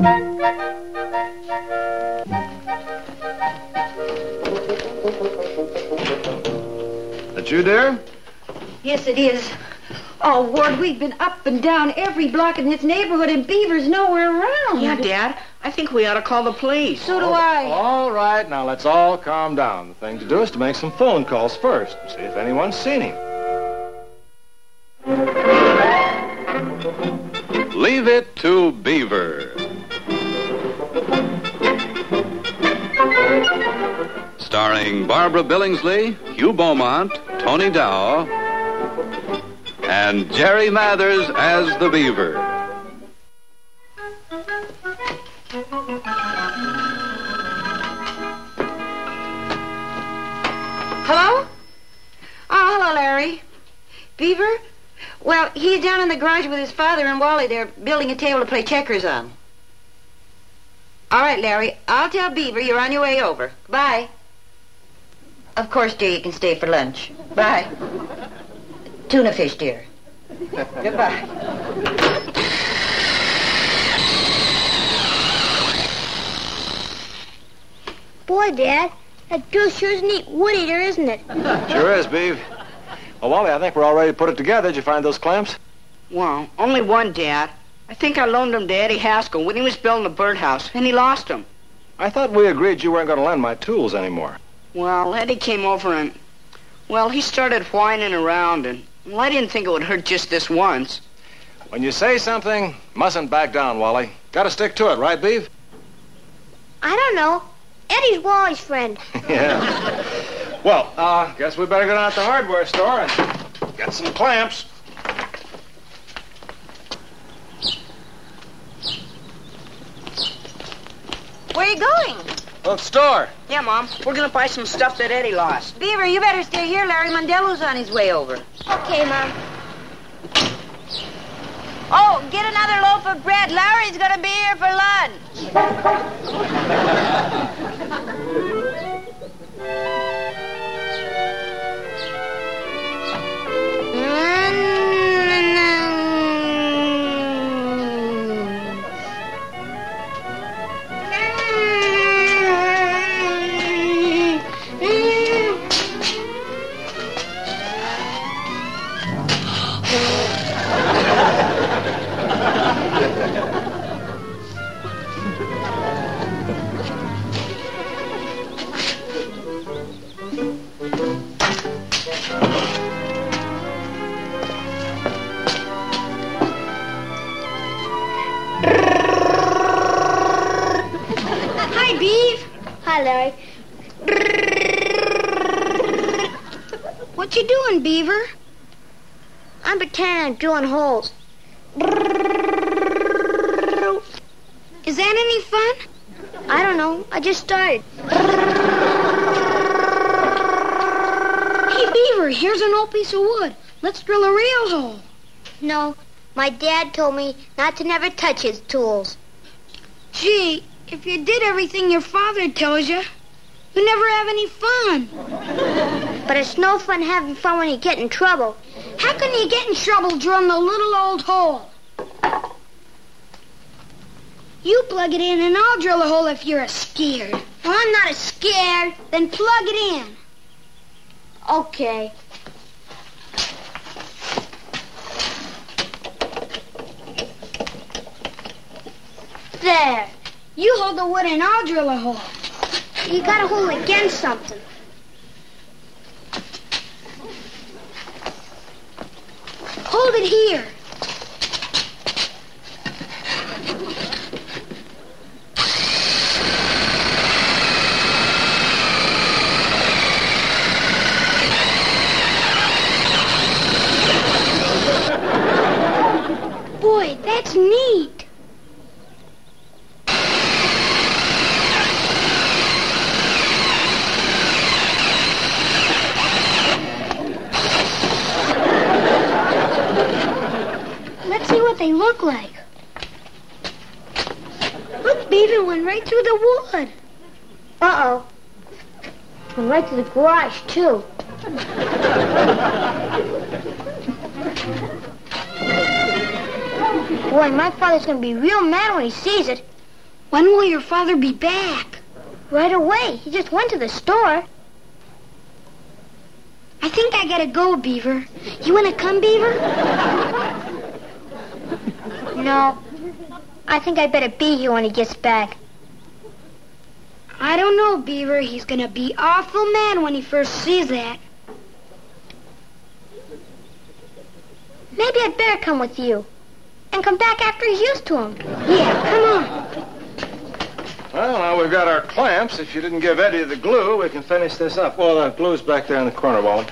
That you, dear? Yes, it is. Oh, Ward, we've been up and down every block in this neighborhood, and Beaver's nowhere around. Yeah, Dad. I think we ought to call the police. So do I. All right, now let's all calm down. The thing to do is to make some phone calls first and see if anyone's seen him. Leave it to Beaver. Starring Barbara Billingsley, Hugh Beaumont, Tony Dow, and Jerry Mathers as the Beaver. Hello? Oh, hello, Larry. Beaver? Well, he's down in the garage with his father and Wally. They're building a table to play checkers on. All right, Larry. I'll tell Beaver you're on your way over. Bye. Of course, dear, you can stay for lunch. Bye. Tuna fish, dear. Goodbye. Boy, Dad, that Bill sure is a neat wood eater, isn't it? Sure is, Beav. Well, Wally, I think we're all ready to put it together. Did you find those clamps? Well, only one, Dad. I think I loaned them to Eddie Haskell when he was building the birdhouse, and he lost them. I thought we agreed you weren't going to lend my tools anymore. Well, Eddie came over and, well, he started whining around, and well, I didn't think it would hurt just this once. When you say something, mustn't back down, Wally. Got to stick to it, right, Beav? I don't know. Eddie's Wally's friend. Yeah. Well, guess we better go down to the hardware store and get some clamps. Where are you going? Well, store. Yeah, Mom, we're going to buy some stuff that Eddie lost. Beaver, you better stay here. Larry Mondello's on his way over. Okay, Mom. Oh, get another loaf of bread. Larry's going to be here for Hi, Larry. What you doing, Beaver? I'm pretending I'm drilling holes. Is that any fun? I don't know. I just started. Hey, Beaver, here's an old piece of wood. Let's drill a real hole. No, my dad told me not to never touch his tools. Gee, if you did everything your father tells you, you'd never have any fun. But it's no fun having fun when you get in trouble. How can you get in trouble drilling a little old hole? You plug it in and I'll drill a hole if you're scared. Well, I'm not scared. Then plug it in. Okay. There. You hold the wood and I'll drill a hole. You gotta hold it against something. Hold it here. Boy, that's neat. Let's see what they look like. Look, Beaver went right through the wood. Uh-oh. Went right to the garage, too. Boy, my father's gonna be real mad when he sees it. When will your father be back? Right away. He just went to the store. I think I gotta go, Beaver. You wanna come, Beaver? No. I think I better be here when he gets back. I don't know, Beaver. He's gonna be awful mad when he first sees that. Maybe I'd better come with you. And come back after he's used to him. Yeah, come on. Well, now we've got our clamps. If you didn't give Eddie the glue, we can finish this up. Well, the glue's back there in the corner, Wally.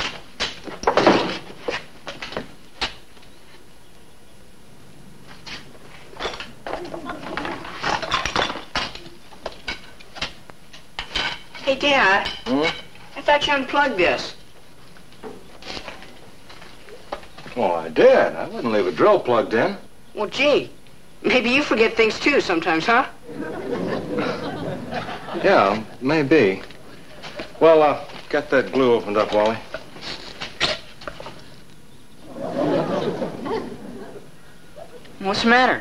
Hey, Dad. I thought you unplugged this. Oh, I did. I wouldn't leave a drill plugged in. Well, gee, maybe you forget things too sometimes, huh? Yeah, maybe. Well, get that glue opened up, Wally. What's the matter?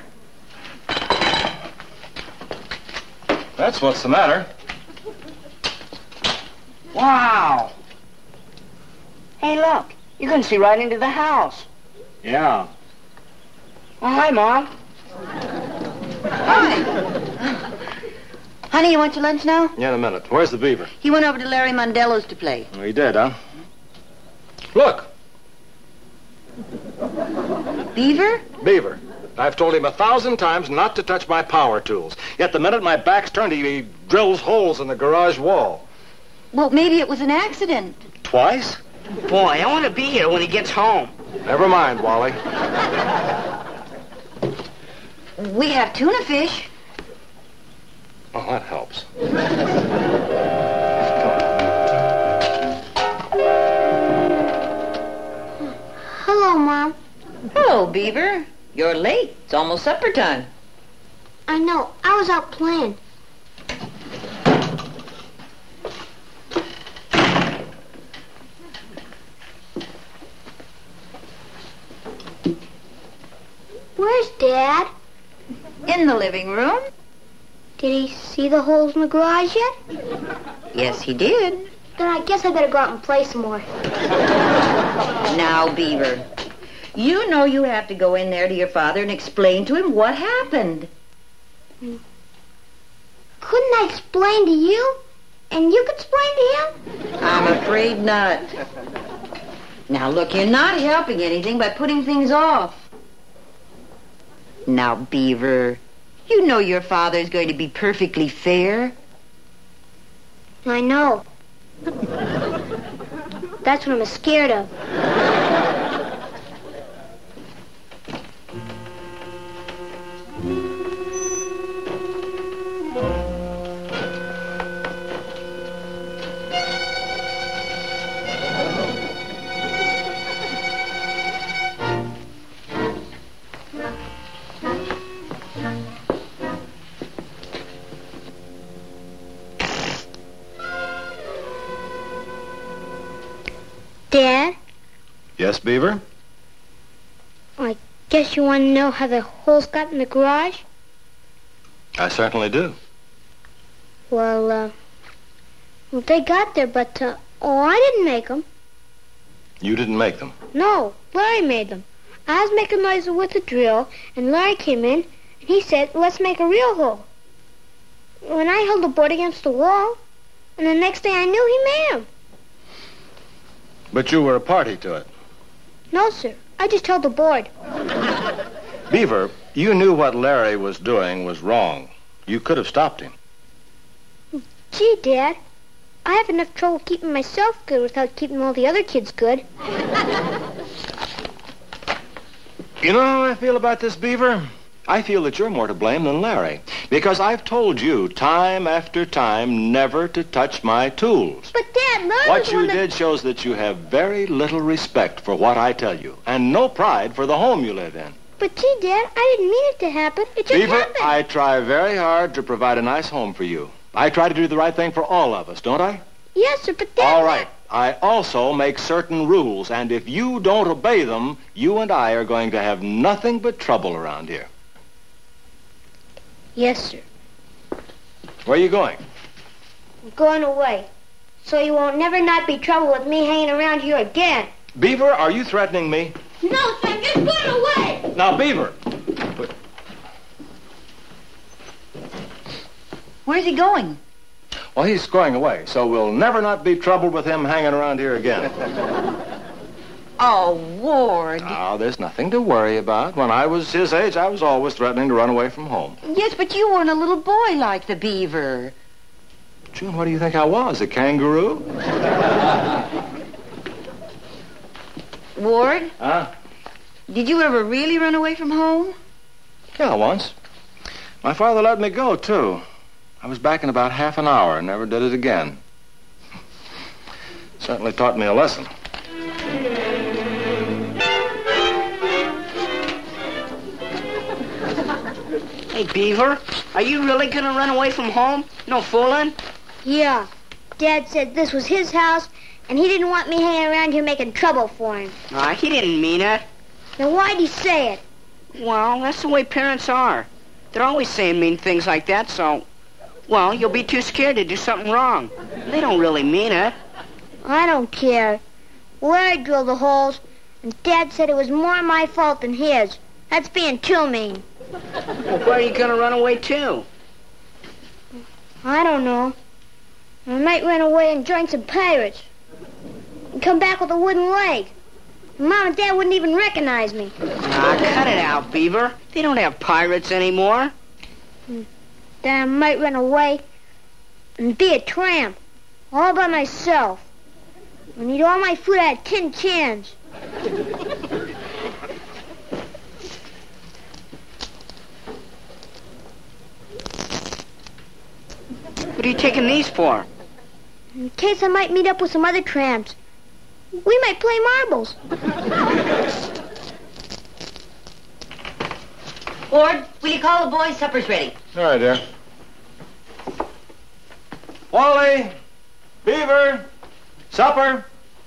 That's what's the matter. Wow. Hey, look. You can see right into the house. Yeah. Well, hi, Mom. Hi. Honey, you want your lunch now? Yeah, in a minute. Where's the beaver? He went over to Larry Mondello's to play. Oh, he did, huh? Look. Beaver? Beaver. I've told him 1,000 times not to touch my power tools. Yet the minute my back's turned, he drills holes in the garage wall. Well, maybe it was an accident. Twice? Boy, I want to be here when he gets home. Never mind, Wally. We have tuna fish. Oh, that helps. Hello, Mom. Hello, Beaver. You're late. It's almost supper time. I know. I was out playing. Where's Dad? In the living room? Did he see the holes in the garage yet? Yes, he did. Then I guess I better go out and play some more. Now, Beaver, you know you have to go in there to your father and explain to him what happened. Couldn't I explain to you? And you could explain to him? I'm afraid not. Now, look, you're not helping anything by putting things off. Now, Beaver, you know your father's going to be perfectly fair. I know. That's what I'm scared of. Dad? Yes, Beaver? I guess you want to know how the holes got in the garage? I certainly do. Well, they got there, but, I didn't make them. You didn't make them? No, Larry made them. I was making noises with the drill, and Larry came in, and he said, let's make a real hole. When I held the board against the wall, and the next thing I knew, he made them. But you were a party to it. No, sir. I just held the board. Beaver, you knew what Larry was doing was wrong. You could have stopped him. Gee, Dad, I have enough trouble keeping myself good without keeping all the other kids good. You know how I feel about this, Beaver? I feel that you're more to blame than Larry. Because I've told you time after time never to touch my tools. But, Dad, Larry What was you one that... did shows that you have very little respect for what I tell you, and no pride for the home you live in. But, gee, Dad, I didn't mean it to happen. It just Beaver, happened. I try very hard to provide a nice home for you. I try to do the right thing for all of us, don't I? Yes, sir, but Dad... All right. I also make certain rules, and if you don't obey them, you and I are going to have nothing but trouble around here. Yes, sir. Where are you going? I'm going away. So you won't never not be trouble with me hanging around here again. Beaver, are you threatening me? No, sir, I'm just going away. Now, Beaver. Where's he going? Well, he's going away, so we'll never not be troubled with him hanging around here again. Oh, Ward. Now, there's nothing to worry about. When I was his age, I was always threatening to run away from home. Yes, but you weren't a little boy like the Beaver. June, what do you think I was, a kangaroo? Ward, Huh? did you ever really run away from home? Yeah, once. My father let me go, too. I was back in about half an hour and never did it again. Certainly taught me a lesson. Hey, Beaver, are you really going to run away from home? No fooling? Yeah. Dad said this was his house, and he didn't want me hanging around here making trouble for him. He didn't mean it. Then why'd he say it? Well, that's the way parents are. They're always saying mean things like that, so... Well, you'll be too scared to do something wrong. They don't really mean it. I don't care. Larry drilled the holes, and Dad said it was more my fault than his. That's being too mean. Well, where are you going to run away to? I don't know. I might run away and join some pirates. And come back with a wooden leg. Mom and Dad wouldn't even recognize me. Cut it out, Beaver. They don't have pirates anymore. Then I might run away and be a tramp. All by myself. And eat all my food out of tin cans. What are you taking these for? In case I might meet up with some other tramps. We might play marbles. Ward, will you call the boys? Supper's ready. All right, dear. Wally! Beaver! Supper!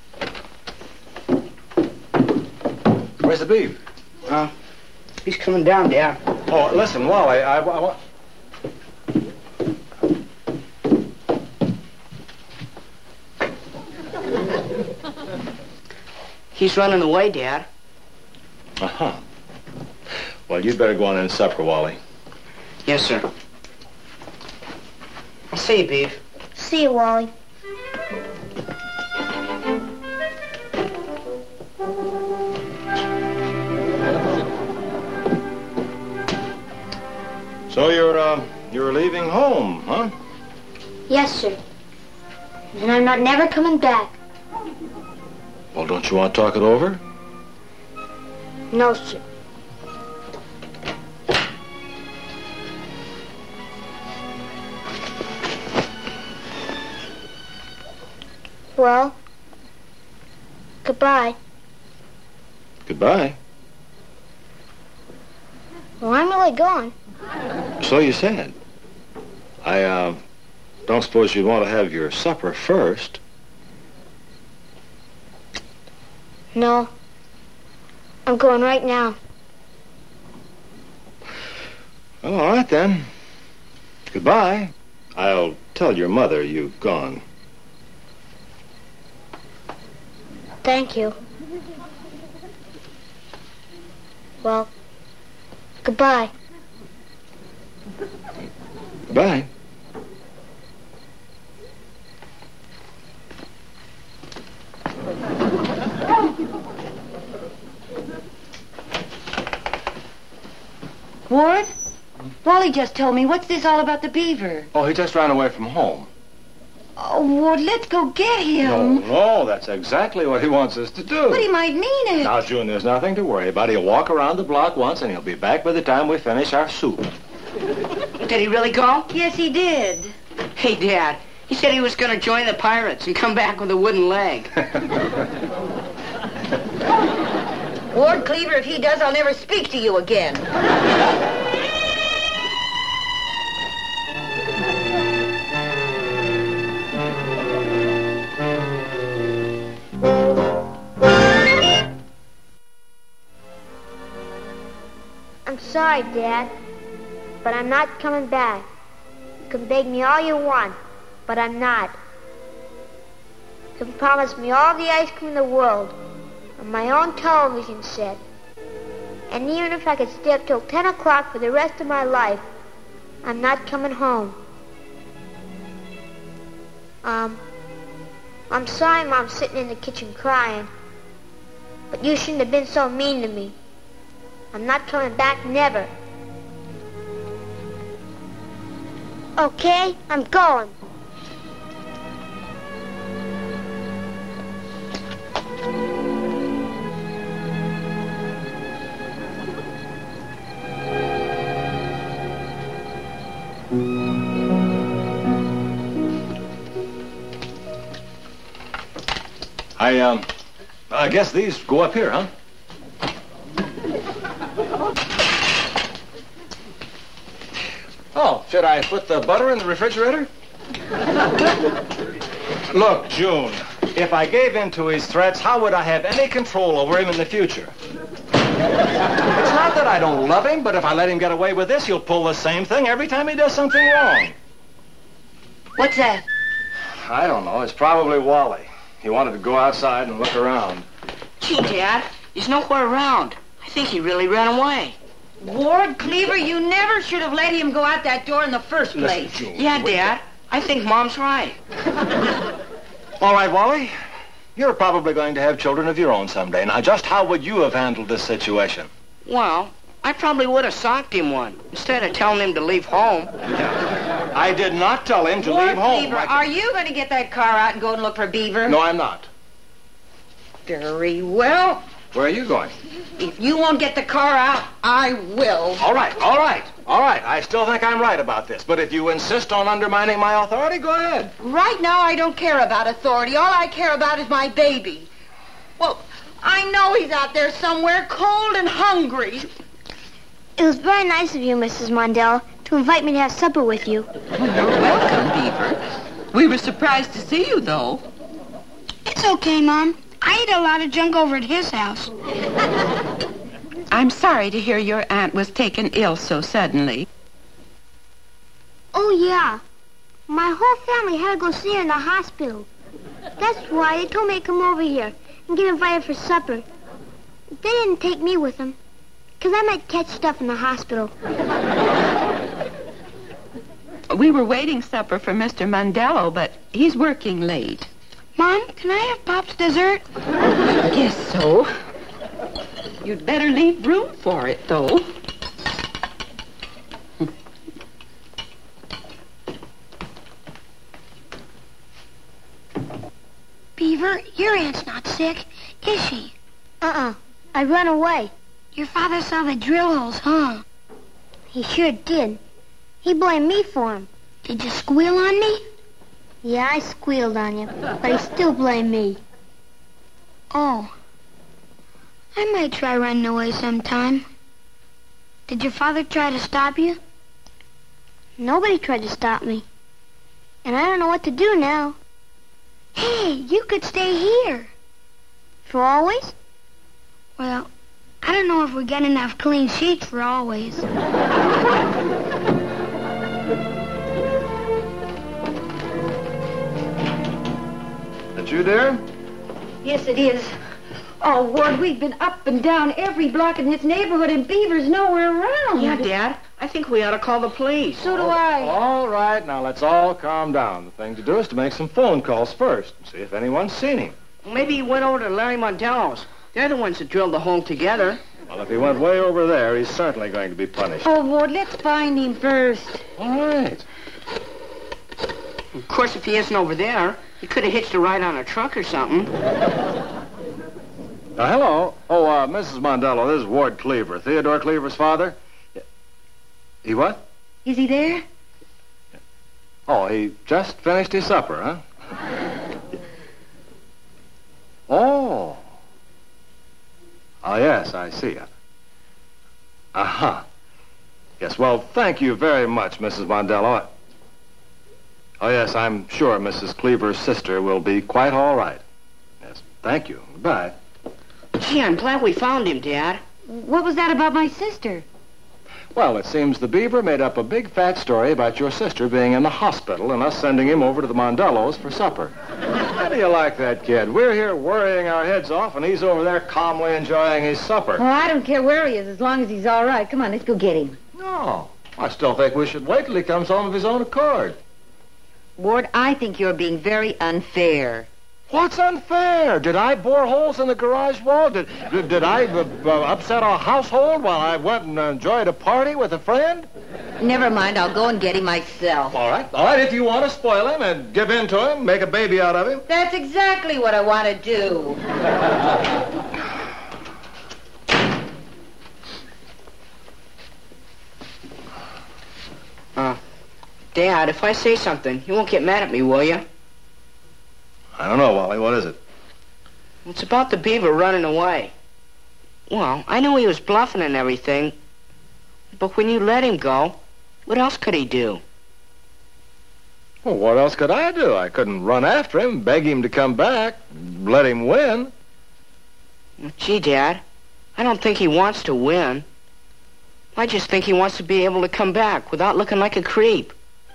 Where's the beef? He's coming down, Dad. Oh, listen, Wally, I want... He's running away, Dad. Uh-huh. Well, you'd better go on in supper, Wally. Yes, sir. I'll see you, Beav. See you, Wally. So you're leaving home, huh? Yes, sir. And I'm not never coming back. Well, don't you want to talk it over? No, sir. Well, goodbye. Goodbye. Well, I'm really gone. So you said. I don't suppose you'd want to have your supper first. No. I'm going right now. Well, all right, then. Goodbye. I'll tell your mother you've gone. Thank you. Well, goodbye. Goodbye. Ward? Wally just told me. What's this all about the Beaver? Oh, he just ran away from home. Oh, Ward, let's go get him. No, that's exactly what he wants us to do. But he might mean it. Now, June, there's nothing to worry about. He'll walk around the block once, and he'll be back by the time we finish our soup. Did he really go? Yes, he did. Hey, Dad. He said he was going to join the pirates and come back with a wooden leg. Ward Cleaver, if he does, I'll never speak to you again. I'm sorry, Dad, but I'm not coming back. can beg me all you want, but I'm not. You can promise me all the ice cream in the world on my own television set. And even if I could stay up till 10 o'clock for the rest of my life, I'm not coming home. I'm sorry Mom's sitting in the kitchen crying, but you shouldn't have been so mean to me. I'm not coming back, never. Okay, I'm going. I guess these go up here, huh? Oh, should I put the butter in the refrigerator? Look, June, if I gave in to his threats, how would I have any control over him in the future? It's not that I don't love him, but if I let him get away with this, he'll pull the same thing every time he does something wrong. What's that? I don't know. It's probably Wally. He wanted to go outside and look around. Gee, Dad, he's nowhere around. I think he really ran away. Ward Cleaver, you never should have let him go out that door in the first place. Listen, June, Yeah, Dad, I think Mom's right. All right, Wally. You're probably going to have children of your own someday. Now, just how would you have handled this situation? Well, I probably would have socked him one instead of telling him to leave home. I did not tell him to Ward leave home. Cleaver, are you going to get that car out and go and look for Beaver? No, I'm not. Very well. Where are you going? If you won't get the car out, I will. All right. I still think I'm right about this. But if you insist on undermining my authority, go ahead. Right now, I don't care about authority. All I care about is my baby. Well, I know he's out there somewhere, cold and hungry. It was very nice of you, Mrs. Mondell, to invite me to have supper with you. You're welcome, Beaver. We were surprised to see you, though. It's okay, Mom. I ate a lot of junk over at his house. I'm sorry to hear your aunt was taken ill so suddenly. Oh, yeah. My whole family had to go see her in the hospital. That's why they told me to come over here and get invited for supper. They didn't take me with them, because I might catch stuff in the hospital. We were waiting supper for Mr. Mondello, but he's working late. Mom, can I have Pop's dessert? Guess so. You'd better leave room for it, though. Beaver, your aunt's not sick, is she? I ran away. Your father saw the drill holes, huh? He sure did. He blamed me for him. Did you squeal on me? Yeah, I squealed on you, but he still blamed me. Oh. I might try running away sometime. Did your father try to stop you? Nobody tried to stop me. And I don't know what to do now. Hey, you could stay here. For always? Well, I don't know if we get enough clean sheets for always. That you, dear? Yes, it is. Oh, Ward, we've been up and down every block in this neighborhood, and Beaver's nowhere around. Yeah, Dad, I think we ought to call the police. So do I. All right, now let's all calm down. The thing to do is to make some phone calls first and see if anyone's seen him. Maybe he went over to Larry Mondello's. They're the ones that drilled the hole together. Well, if he went way over there, he's certainly going to be punished. Oh, Ward, let's find him first. All right. Of course, if he isn't over there, he could have hitched a ride on a truck or something. Hello. Oh, Mrs. Mondello, this is Ward Cleaver, Theodore Cleaver's father. He what? Is he there? Oh, he just finished his supper, huh? Oh. Oh, yes, I see it. Uh-huh. Yes, well, thank you very much, Mrs. Mondello. Oh, yes, I'm sure Mrs. Cleaver's sister will be quite all right. Yes, thank you. Goodbye. Gee, I'm glad we found him, Dad. What was that about my sister? Well, it seems the Beaver made up a big fat story about your sister being in the hospital and us sending him over to the Mondellos for supper. How do you like that kid? We're here worrying our heads off, and he's over there calmly enjoying his supper. Oh, I don't care where he is as long as he's all right. Come on, let's go get him. No, I still think we should wait till he comes home of his own accord. Ward, I think you're being very unfair. What's unfair? Did I bore holes in the garage wall? Did I upset our household while I went and enjoyed a party with a friend? Never mind, I'll go and get him myself. All right, if you want to spoil him and give in to him, make a baby out of him. That's exactly what I want to do. Dad, if I say something, you won't get mad at me, will you? I don't know, Wally. What is it? It's about the Beaver running away. Well, I knew he was bluffing and everything, but when you let him go, what else could he do? Well, what else could I do? I couldn't run after him, beg him to come back, let him win. Well, gee, Dad, I don't think he wants to win. I just think he wants to be able to come back without looking like a creep.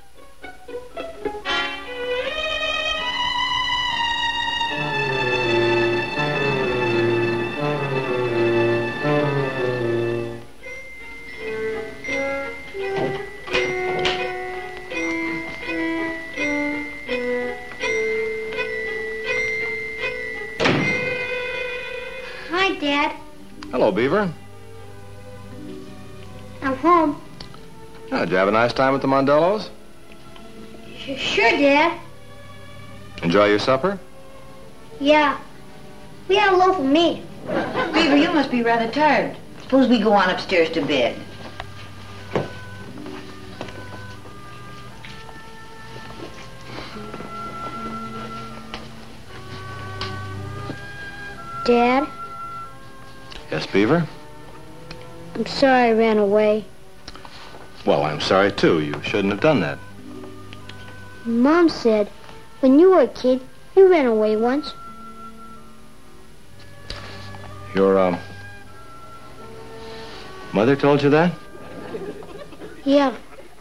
Hi, Dad. Hello, Beaver. I'm home. Oh, did you have a nice time at the Mondellos? Sure, Dad. Enjoy your supper? Yeah. We had a loaf of meat. Beaver, you must be rather tired. Suppose we go on upstairs to bed. Dad, Yes, Beaver? I'm sorry I ran away. Well, I'm sorry, too. You shouldn't have done that. Mom said when you were a kid, you ran away once. Your, mother told you that? Yeah.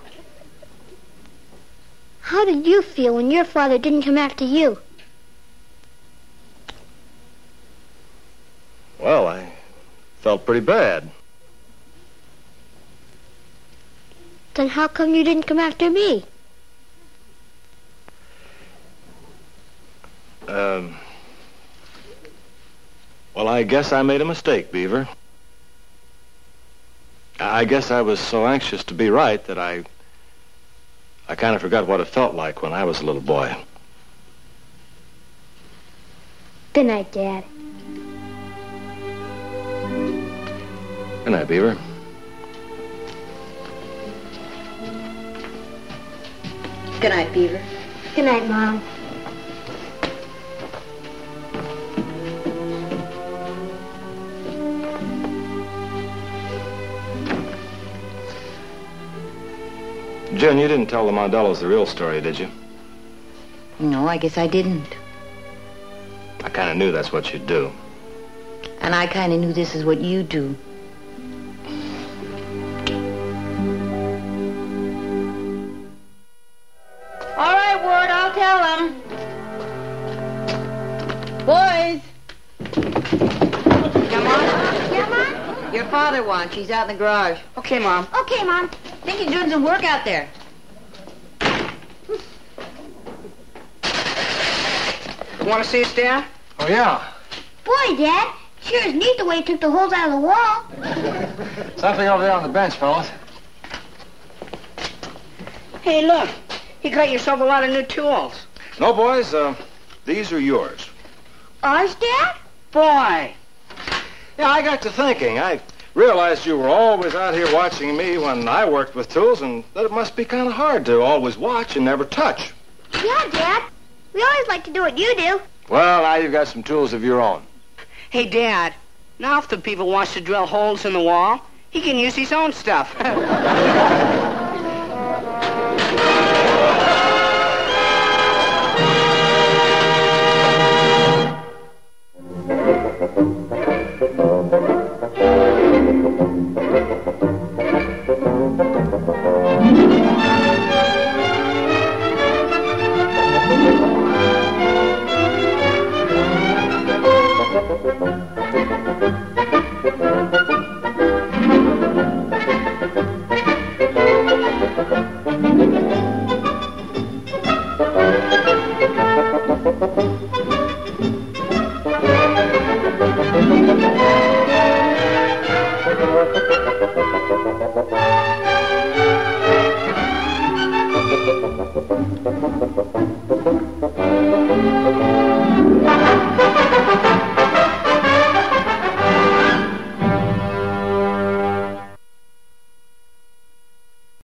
How did you feel when your father didn't come after you? Well, I felt pretty bad. Then how come you didn't come after me? Well, I guess I made a mistake, Beaver. I guess I was so anxious to be right that I kind of forgot what it felt like when I was a little boy. Good night, Dad. Good night, Beaver. Good night, Beaver. Good night, Mom. Jen, you didn't tell the Mondellos the real story, did you? No, I guess I didn't. I kind of knew that's what you'd do. And I kind of knew this is what you do. All right, Ward, I'll tell them. Boys. Yeah, Mom? Yeah, Mom? Your father wants. He's out in the garage. Okay, Mom. Okay, Mom. I think he's doing some work out there. Want to see us, Dad? Oh, yeah. Boy, Dad, sure is neat the way he took the holes out of the wall. Something over there on the bench, fellas. Hey, look. You got yourself a lot of new tools. No, boys, these are yours. Ours, Dad? Boy. Yeah, I got to thinking. I realized you were always out here watching me when I worked with tools, and that it must be kind of hard to always watch and never touch. Yeah, Dad. We always like to do what you do. Well, now you've got some tools of your own. Hey, Dad. Now if the Beaver wants to drill holes in the wall, he can use his own stuff. you.